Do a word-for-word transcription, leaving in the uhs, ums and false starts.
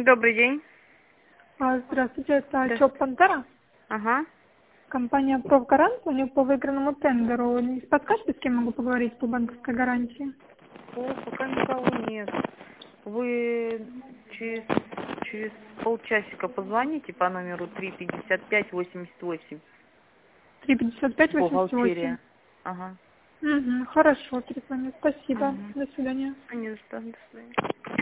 Добрый день. А, Здравствуйте, это Да. ЧОП «Пантера». Ага. Компания «Профгарант», у них по выигранному тендеру. Не подскажете, с кем могу поговорить по банковской гарантии? О, пока никого нет. Вы через, через полчасика позвоните по номеру три пятьдесят пять восемьдесят восемь. три пятьдесят пять восемьдесят восемь. Бухгалтерия. Ага. Угу, хорошо, перезвоню. Спасибо. Угу. До свидания. Не за что, до свидания.